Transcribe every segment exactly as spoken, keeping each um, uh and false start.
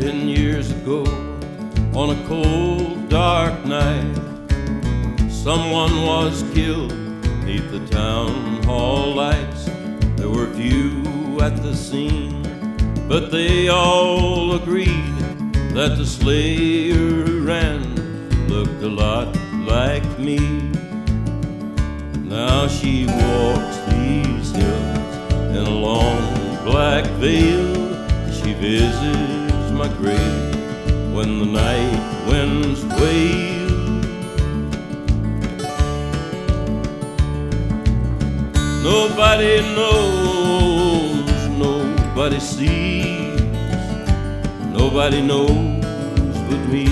Ten years ago, on a cold, dark night, someone was killed neath the town hall lights. There were few at the scene, but they all agreed that the slayer who ran looked a lot like me. Now she walks these hills in a long black veil. She visits my grave when the night winds wail. Nobody knows, nobody sees, nobody knows but me.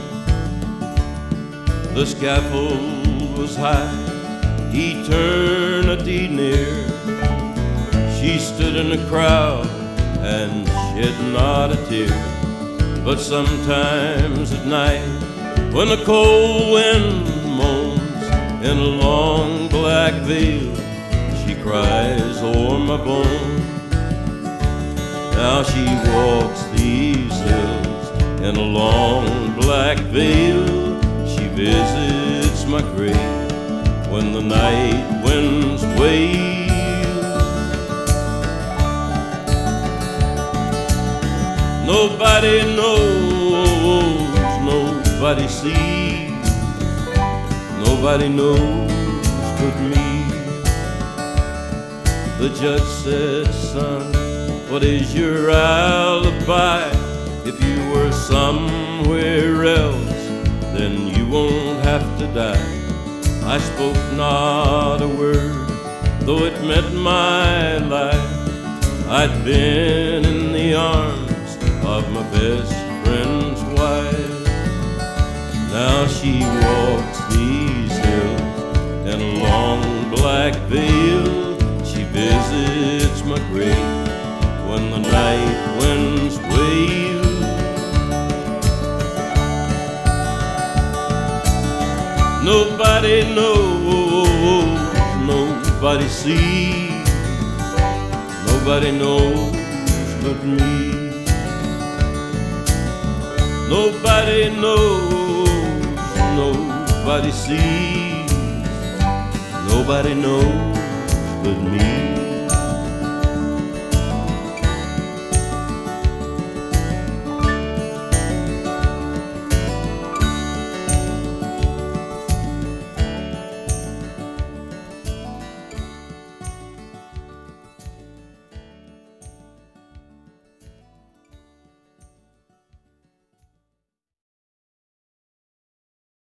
The scaffold was high, eternity near. She stood in the crowd and shed not a tear. But sometimes at night, when the cold wind moans in a long black veil, she cries o'er my bones. Now she walks these hills in a long black veil. She visits my grave when the night winds wail. Nobody knows, nobody sees, nobody knows but me. The judge said, son, what is your alibi? If you were somewhere else, then you won't have to die. I spoke not a word, though it meant my life. I'd been in the arms of my best friend's wife. Now she walks these hills in a long black veil. She visits my grave when the night winds wail. Nobody knows, nobody sees, nobody knows but me. Nobody knows, nobody sees, nobody knows but me.